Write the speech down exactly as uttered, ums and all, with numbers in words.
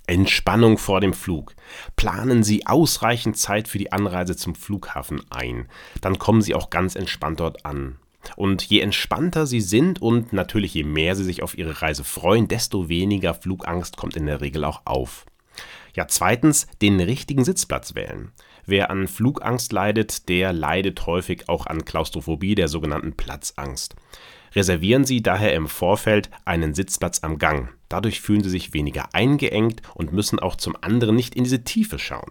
Entspannung vor dem Flug. Planen Sie ausreichend Zeit für die Anreise zum Flughafen ein. Dann kommen Sie auch ganz entspannt dort an. Und je entspannter Sie sind und natürlich je mehr Sie sich auf Ihre Reise freuen, desto weniger Flugangst kommt in der Regel auch auf. Ja, zweitens, den richtigen Sitzplatz wählen. Wer an Flugangst leidet, der leidet häufig auch an Klaustrophobie, der sogenannten Platzangst. Reservieren Sie daher im Vorfeld einen Sitzplatz am Gang. Dadurch fühlen Sie sich weniger eingeengt und müssen auch zum anderen nicht in diese Tiefe schauen.